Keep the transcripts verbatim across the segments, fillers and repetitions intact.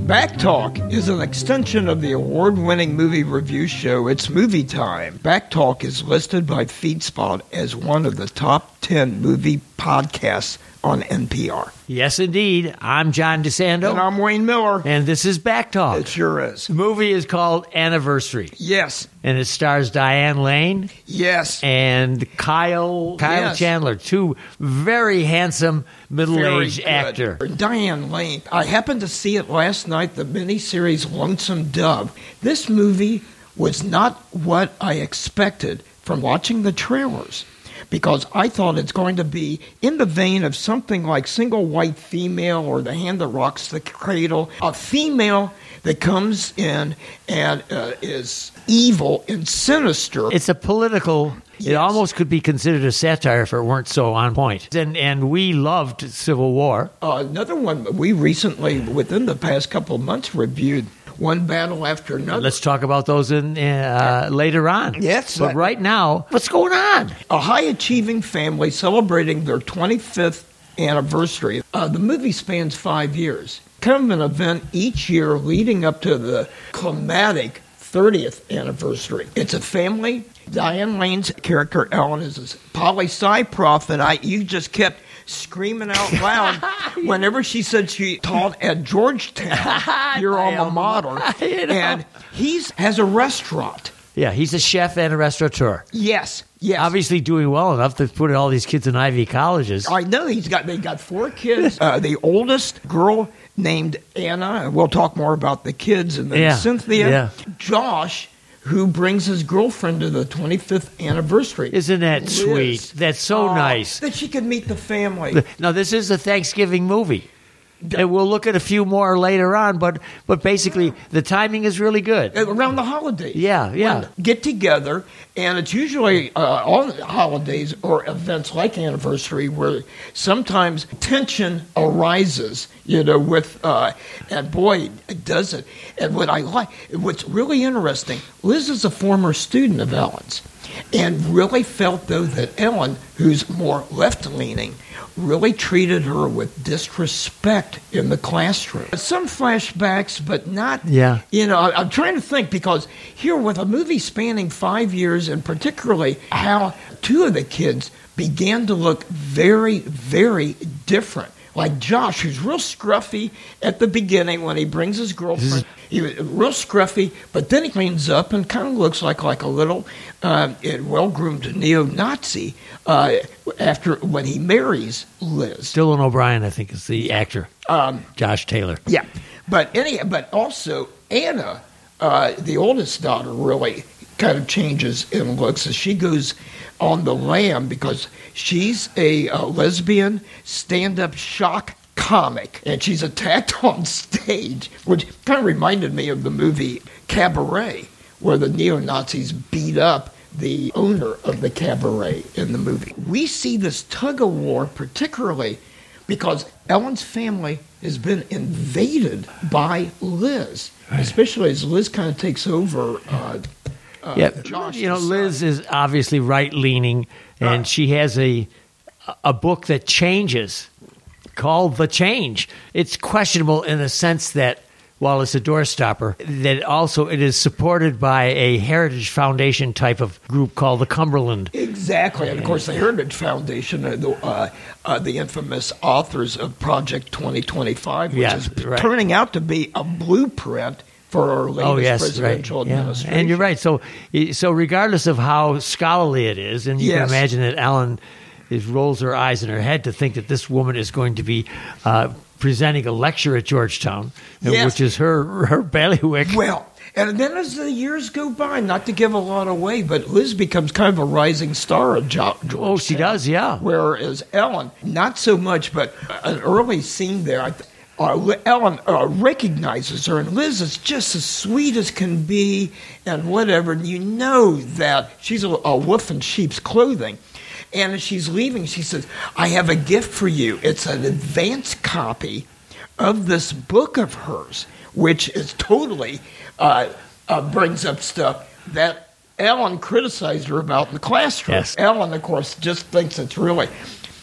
Back Talk is an extension of the award-winning movie review show It's Movie Time. Back Talk is listed by FeedSpot as one of the top ten movie podcasts on N P R. Yes, indeed. I'm John DeSando. And I'm Wayne Miller. And this is Back Talk. It sure is. The movie is called Anniversary. Yes. And it stars Diane Lane. Yes. And Kyle Kyle yes. Chandler, two very handsome middle-aged actor. Diane Lane. I happened to see it last night, the miniseries Lonesome Dove. This movie was not what I expected from watching the trailers, because I thought it's going to be in the vein of something like Single White Female or The Hand That Rocks the Cradle, a female that comes in and uh, is evil and sinister. It's a political, yes. It almost could be considered a satire if it weren't so on point. And, and we loved Civil War. Uh, another one we recently, within the past couple of months, reviewed, One Battle After Another. Let's talk about those in uh, later on. Yes. But right now, what's going on? A high-achieving family celebrating their twenty-fifth anniversary. Uh, the movie spans five years. Kind of an event each year leading up to the climatic thirtieth anniversary. It's a family. Diane Lane's character, Ellen, is a poli-sci prof, and I, you just kept screaming out loud whenever she said she taught at Georgetown, your alma mater, you know. And he has a restaurant. Yeah, he's a chef and a restaurateur. Yes, yes. Obviously doing well enough to put all these kids in Ivy colleges. I know. He's got. They got four kids. Uh, the oldest girl named Anna, and we'll talk more about the kids, and then yeah. Cynthia. Yeah. Josh, who brings his girlfriend to the twenty-fifth anniversary. Isn't that Liz. sweet? That's so oh, nice. That she could meet the family. Now, this is a Thanksgiving movie. And we'll look at a few more later on, but but basically the timing is really good. Around the holidays. Yeah, yeah. When get together, and it's usually uh, on holidays or events like anniversary where sometimes tension arises, you know, with, uh, and boy, it does it. And what I like, what's really interesting, Liz is a former student of Ellen's, and really felt, though, that Ellen, who's more left-leaning, really treated her with disrespect in the classroom. Some flashbacks, but not, yeah. you know, I'm trying to think, because here with a movie spanning five years, and particularly how two of the kids began to look very, very different. Like Josh, who's real scruffy at the beginning when he brings his girlfriend. He was real scruffy, but then he cleans up and kind of looks like, like a little uh, well-groomed neo-Nazi uh, after when he marries Liz. Dylan O'Brien, I think, is the actor. Um, Josh Taylor. Yeah, but any, but also Anna, uh, the oldest daughter, really kind of changes in looks as she goes on the lam, because she's a, a lesbian stand-up shock comic, and she's attacked on stage, which kind of reminded me of the movie Cabaret, where the neo-Nazis beat up the owner of the cabaret in the movie. We see this tug-of-war particularly because Ellen's family has been invaded by Liz, right. Especially as Liz kind of takes over uh, Uh, yeah, Josh, you know, Liz is obviously right-leaning, and right. she has a a book that changes called The Change. It's questionable in the sense that, while it's a doorstopper, that also it is supported by a Heritage Foundation type of group called the Cumberland. Exactly, and of course the Heritage Foundation are the, uh, uh, the infamous authors of Project twenty twenty-five, which yeah, is right. turning out to be a blueprint for our latest oh, yes, presidential right. yeah. administration. And you're right. So, so regardless of how scholarly it is, and you yes. can imagine that Ellen is, rolls her eyes in her head to think that this woman is going to be uh, presenting a lecture at Georgetown, yes. which is her her bailiwick. Well, and then as the years go by, not to give a lot away, but Liz becomes kind of a rising star of Georgetown. Oh, she does, yeah. Whereas Ellen, not so much, but an early scene there, I th- Uh, Ellen uh, recognizes her, and Liz is just as sweet as can be and whatever. And you know that she's a, a wolf in sheep's clothing. And as she's leaving, she says, I have a gift for you. It's an advance copy of this book of hers, which is totally uh, uh, brings up stuff that Ellen criticized her about in the classroom. Yes. Ellen, of course, just thinks it's really...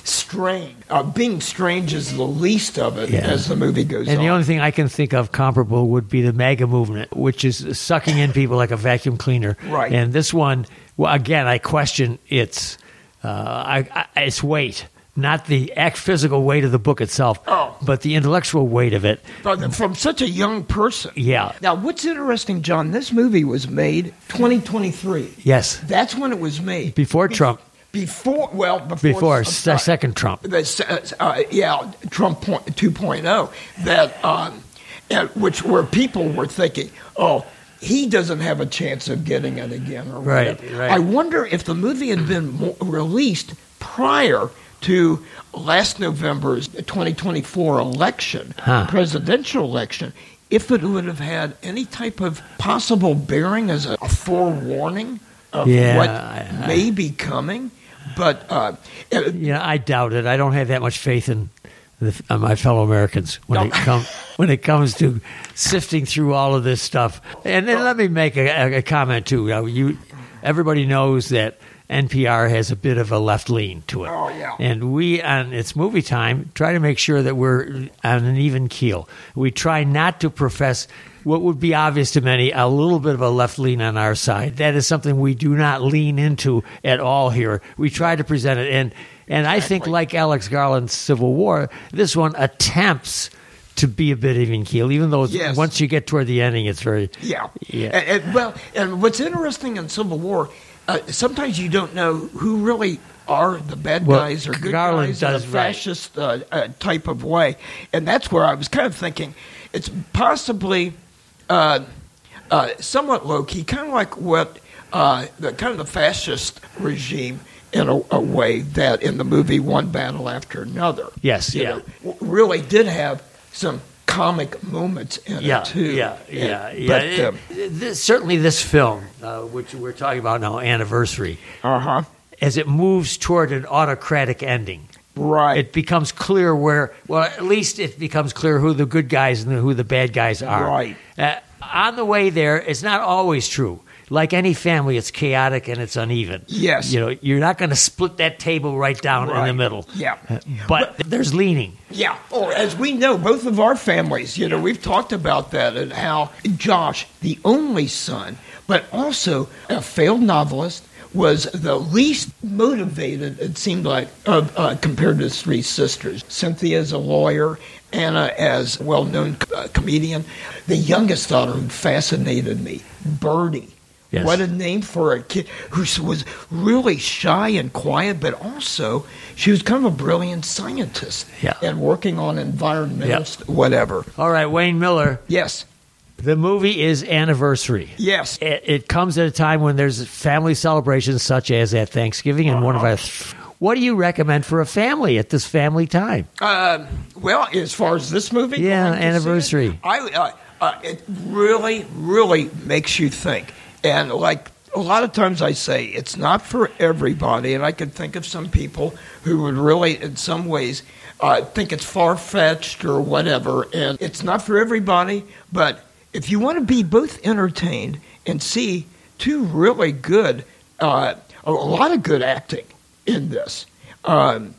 strained. Uh, being strange is the least of it Yeah. as the movie goes And on. the only thing I can think of comparable would be the MAGA movement, which is sucking in people like a vacuum cleaner. Right. And this one, well, again, I question its uh, I, I, its weight, not the act physical weight of the book itself, Oh. but the intellectual weight of it. But from such a young person. Yeah. Now, what's interesting, John, this movie was made twenty twenty-three. Yes. That's when it was made. Before Be- Trump. Before, well, before. Before uh, se- second Trump. the, uh, yeah, Trump point, two point oh, that, um, and which where people were thinking, oh, he doesn't have a chance of getting it again or Right, whatever. right. I wonder if the movie had been mo- released prior to last November's twenty twenty-four election, Huh. presidential election, if it would have had any type of possible bearing as a forewarning of Yeah, what I- I- may be coming. But uh, it- Yeah, I doubt it. I don't have that much faith in the, uh, my fellow Americans when No. it comes when it comes to sifting through all of this stuff. And then let me make a, a, a comment too. Now, you, everybody knows that N P R has a bit of a left lean to it. Oh, yeah. And we, on It's Movie Time, try to make sure that we're on an even keel. We try not to profess what would be obvious to many, a little bit of a left lean on our side. That is something we do not lean into at all here. We try to present it. And, and I think, like Alex Garland's Civil War, this one attempts to be a bit even keel, even though it's- Yes. once you get toward the ending, it's very... Yeah. Yeah. And, and, well, and what's interesting in Civil War, uh, sometimes you don't know who really are the bad Well, guys or good Garland guys in a does, right. fascist uh, uh, type of way. And that's where I was kind of thinking it's possibly uh, uh, somewhat low-key, kind of like what uh, the kind of the fascist regime in a, a way that in the movie One Battle After Another. Yes, you yeah. know, w- really did have some comic moments in Yeah, it too. yeah, yeah, And- yeah. But, It- um, this, certainly, this film, uh, which we're talking about now, Anniversary, uh-huh. as it moves toward an autocratic ending, Right. it becomes clear where, well, at least it becomes clear who the good guys and who the bad guys are. Right. Uh, on the way there, it's not always true. Like any family, it's chaotic and it's uneven. Yes. You know, you're not going to split that table right down in the Right. middle. Yeah. But there's leaning. Yeah. Oh, as we know, both of our families, you know, we've talked about that and how Josh, the only son, but also a failed novelist, was the least motivated, it seemed like, of, uh, compared to his three sisters. Cynthia as a lawyer, Anna as a well-known uh, comedian. The youngest daughter who fascinated me, Birdie. Yes. What a name for a kid who was really shy and quiet, but also she was kind of a brilliant scientist Yeah. and working on environmental Yeah. st- whatever. All right, Wayne Miller, Yes, the movie is Anniversary. yes. It, it comes at a time when there's family celebrations such as at Thanksgiving and one of our... What do you recommend for a family at this family time? Um, well, as far as this movie, Yeah, going to see Anniversary. it, I uh, uh, it really, really makes you think. And like a lot of times I say, it's not for everybody. And I can think of some people who would really, in some ways, uh, think it's far-fetched or whatever. And it's not for everybody. But if you want to be both entertained and see two really good, uh, a lot of good acting in this, um,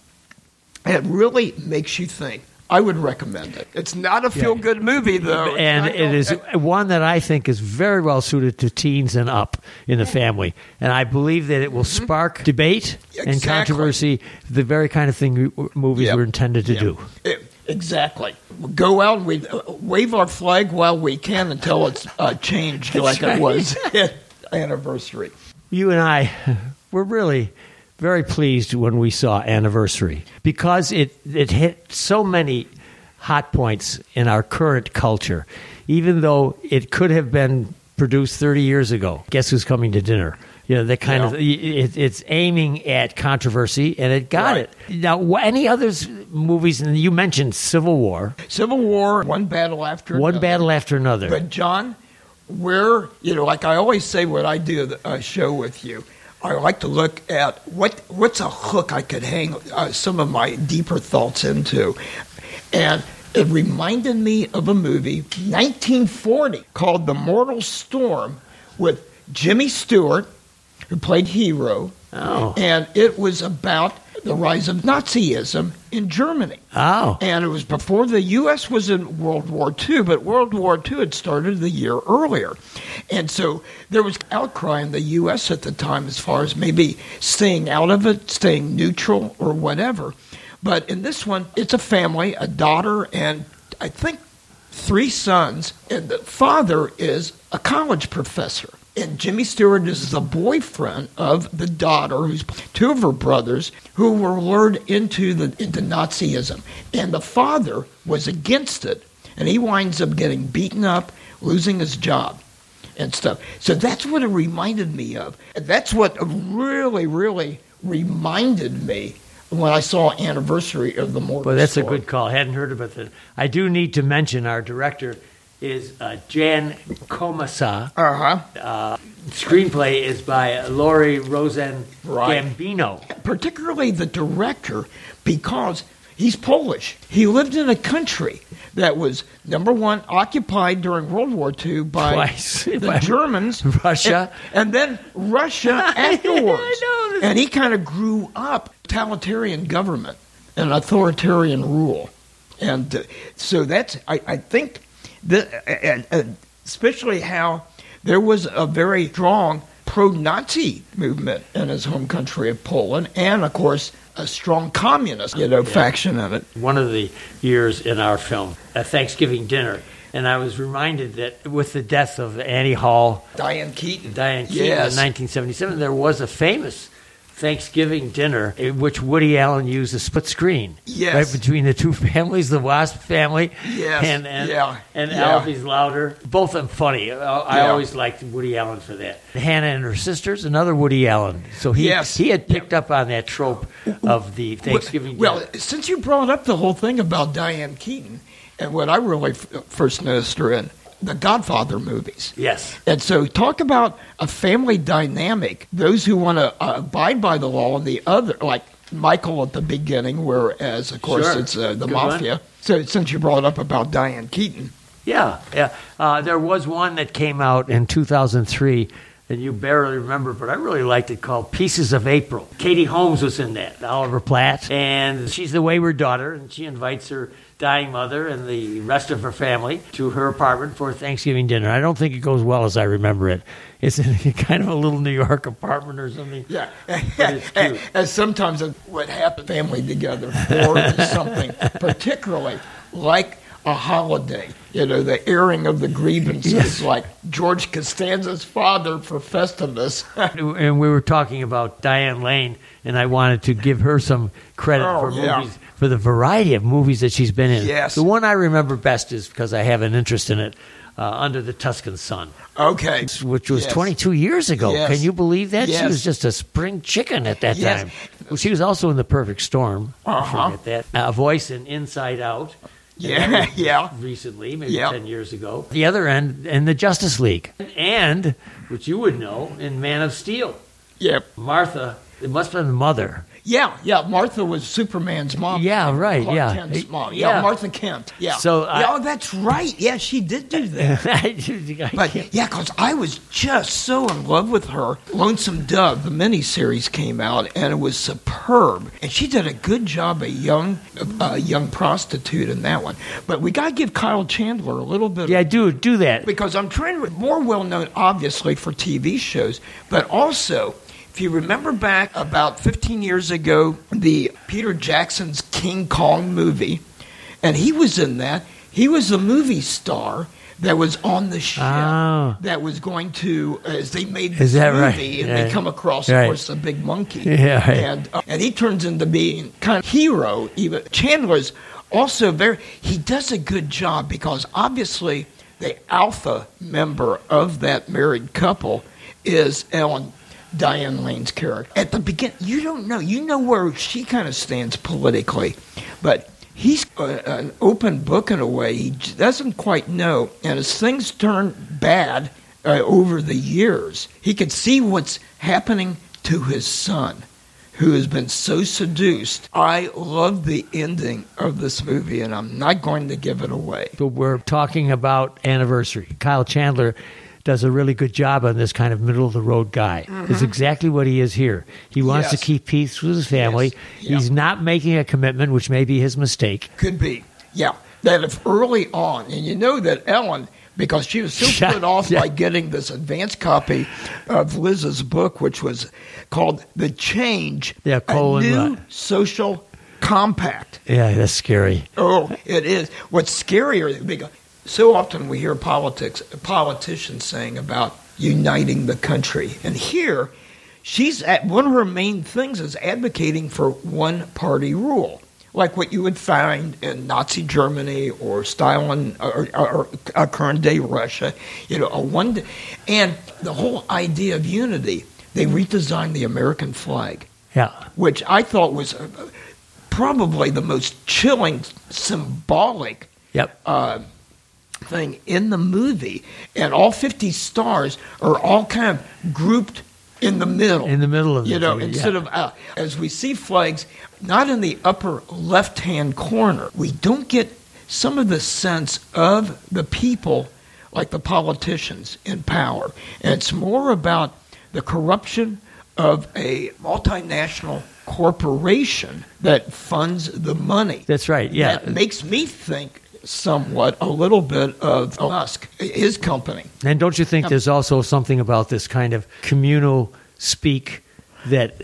it really makes you think. I would recommend it. It's not a feel-good movie, though. It's And not- it is one that I think is very well suited to teens and up in the family. And I believe that it will spark debate and Exactly. controversy, the very kind of thing we- movies Yep. were intended to Yep. do. It- exactly. We go out and we uh, wave our flag while we can until it's uh, changed like right. it was at Anniversary. You and I were really very pleased when we saw Anniversary because it, it hit so many hot points in our current culture, even though it could have been produced thirty years ago. Guess Who's Coming to Dinner? You know, that kind Yeah. of it, it's aiming at controversy, and it got Right. it. Now, wh- any other movies? And you mentioned Civil War, Civil War, one battle after one another. battle after another. But John, where you know, like I always say, when I do a show with you, I like to look at what what's a hook I could hang uh, some of my deeper thoughts into, and it reminded me of a movie, nineteen forty, called The Mortal Storm, with Jimmy Stewart, who played Hero, Oh. and it was about the rise of Nazism in Germany. Oh. And it was before the U S was in World War Two, but World War Two had started the year earlier. And so there was outcry in the U S at the time as far as maybe staying out of it, staying neutral or whatever. But in this one, it's a family, a daughter, and I think three sons. And the father is a college professor. And Jimmy Stewart is the boyfriend of the daughter, who's two of her brothers, who were lured into the into Nazism. And the father was against it, and he winds up getting beaten up, losing his job and stuff. So that's what it reminded me of. And that's what really, really reminded me when I saw Anniversary of the Morgan Well, that's Story. a good call. I hadn't heard about that. I do need to mention our director is uh, Jan Komasa. Uh-huh. Uh, screenplay is by Laurie Rosen Right. Gambino. Particularly the director, because he's Polish. He lived in a country that was, number one, occupied during World War Two by Twice. the By Germans. Russia. And, and then Russia afterwards. I know. And he kind of grew up totalitarian government and authoritarian rule. And uh, so that's, I, I think, the, uh, uh, especially how there was a very strong pro-Nazi movement in his home country of Poland, and, of course, a strong communist, you know, yeah. faction in it. One of the years in our film, a Thanksgiving dinner, and I was reminded that with the death of Annie Hall, Diane Keaton, Diane Keaton yes. in nineteen seventy-seven, there was a famous Thanksgiving dinner in which Woody Allen used a split screen, yes. right between the two families, the Wasp family, yes. and and, yeah. and yeah. Alfie's Louder. Both of them funny. I, I yeah. always liked Woody Allen for that. Hannah and her sisters, another Woody Allen. So he yes. he had picked yeah. up on that trope of the Thanksgiving well, dinner. Well, since you brought up the whole thing about Diane Keaton, and what I really f- first noticed her in, the Godfather movies. Yes. And so talk about a family dynamic, those who want to uh, abide by the law and the other, like Michael at the beginning, whereas, of course, sure. it's uh, the Good mafia. One. So since you brought up about Diane Keaton. Yeah, yeah. Uh, there was one that came out in two thousand three, and you barely remember, but I really liked it, called Pieces of April. Katie Holmes was in that, Oliver Platt, and she's the wayward daughter, and she invites her dying mother and the rest of her family to her apartment for Thanksgiving dinner. I don't think it goes well as I remember it. It's in kind of a little New York apartment or something. Yeah. It's cute. As sometimes what happened, family together, or something, particularly like a holiday. You know, the airing of the grievances, yes. like George Costanza's father for Festivus. And we were talking about Diane Lane, and I wanted to give her some credit oh, for yeah. movies, for the variety of movies that she's been in. Yes. The one I remember best is because I have an interest in it, uh, Under the Tuscan Sun. Okay. Which was yes. twenty-two years ago. Yes. Can you believe that? Yes. She was just a spring chicken at that yes. time. Well, she was also in The Perfect Storm. Uh-huh. Forget that. A Voice in Inside Out. Yeah, yeah. Recently, maybe yeah. ten years ago. The other end, in the Justice League. And, which you would know, in Man of Steel. Yep. Martha, it must have been the mother. Yeah, yeah. Martha was Superman's mom. Yeah, right. Clark yeah, Kent's mom. Yeah, yeah, Martha Kent. Yeah. So, I, yeah, oh, that's right. Yeah, she did do that. But yeah, because I was just so in love with her. Lonesome Dove, the miniseries came out, and it was superb. And she did a good job, a young, uh, young prostitute in that one. But we got to give Kyle Chandler a little bit. Yeah, of, do do that because I'm trying to more well known, obviously, for T V shows, but also. If you remember back about fifteen years ago, the Peter Jackson's King Kong movie, and he was in that. He was the movie star that was on the ship oh. that was going to, as they made this Is that movie, right? and yeah. they come across, right. of course, a big monkey. Yeah, right. And, uh, and he turns into being kind of hero. Even Chandler's also very, he does a good job because obviously the alpha member of that married couple is Ellen Diane Lane's character. At the beginning, you don't know. You know where she kind of stands politically, but he's a, an open book in a way. He doesn't quite know, and as things turn bad uh, over the years, he could see what's happening to his son, who has been so seduced. I love the ending of this movie, and I'm not going to give it away. But we're talking about Anniversary. Kyle Chandler does a really good job on this kind of middle of the road guy. Mm-hmm. It's exactly what he is here. He wants yes. to keep peace with his family. Yes. He's yeah. not making a commitment, which may be his mistake. Could be, yeah. That if early on, and you know that Ellen, because she was so Yeah, put off yeah. by getting this advance copy of Liz's book, which was called The Change, Yeah, a colon New what? Social Compact. Yeah, that's scary. Oh, it is. What's scarier, because so often we hear politics, politicians saying about uniting the country. And here, she's at, one of her main things is advocating for one-party rule, like what you would find in Nazi Germany or Stalin or, or, or uh, current-day Russia. You know, a one, and the whole idea of unity. They redesigned the American flag, Yeah. which I thought was uh, probably the most chilling, symbolic Yep. uh, thing in the movie. And all fifty stars are all kind of grouped in the middle. In the middle of You the know, thing, instead yeah. of, uh, as we see flags, not in the upper left-hand corner, we don't get some of the sense of the people, like the politicians in power. And it's more about the corruption of a multinational corporation that funds the money. That's right, yeah. That makes me think somewhat a little bit of Musk, his company. And don't you think there's also something about this kind of communal speak that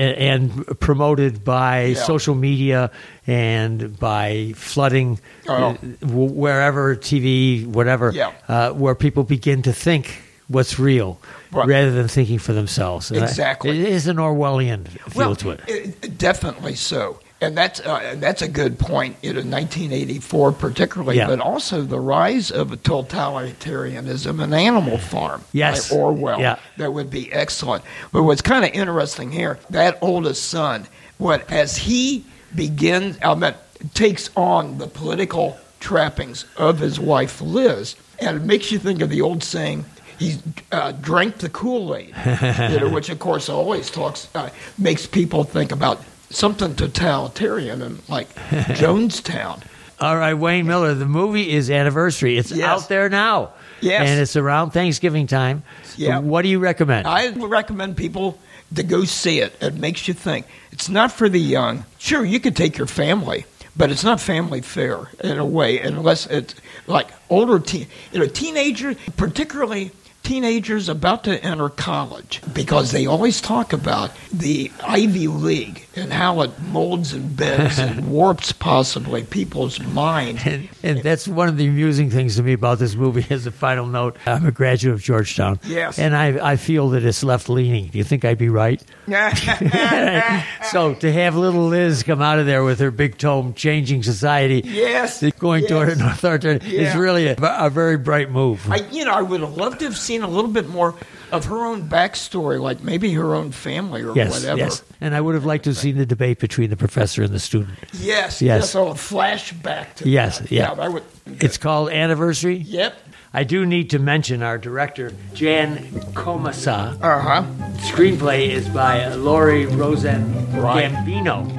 and promoted by Yeah. social media and by flooding Oh. uh, wherever T V, whatever, Yeah. uh, where people begin to think what's real Right. rather than thinking for themselves. And I- Exactly. it is an Orwellian feel Well, to it. it- definitely so. And that's uh, that's a good point in nineteen eighty-four particularly, Yeah. but also the rise of totalitarianism in Animal Farm Yes. by Orwell. Yeah. That would be excellent. But what's kind of interesting here, that oldest son, what as he begins, I mean, takes on the political trappings of his wife Liz, and it makes you think of the old saying, he uh, drank the Kool-Aid, you know, which of course always talks, uh, makes people think about something totalitarian and like Jonestown. All right, Wayne Miller, the movie is Anniversary. It's Yes. out there now. Yes. And it's around Thanksgiving time. Yeah. What do you recommend? I would recommend people to go see it. It makes you think. It's not for the young. Sure, you could take your family, but it's not family fare in a way, unless it's like older teen, you know, teenagers, particularly teenagers about to enter college, because they always talk about the Ivy League and how it molds and bends and warps possibly people's minds. And, and that's one of the amusing things to me about this movie as a final note. I'm a graduate of Georgetown. Yes. And I, I feel that it's left-leaning. Do you think I'd be right? So to have little Liz come out of there with her big tome, changing society, Yes, going yes. toward an authoritarian, is Yeah. really a, a very bright move. I, you know, I would have loved to have seen a little bit more of her own backstory, like maybe her own family or yes, whatever. yes. And I would have liked to have seen the debate between the professor and the student. Yes, Yes. yes. So a flashback to Yes, that. yeah. I would, It's called Anniversary. yep. I do need to mention our director, Jan Komasa. Uh huh. Screenplay is by Laurie Rosen Right. Gambino.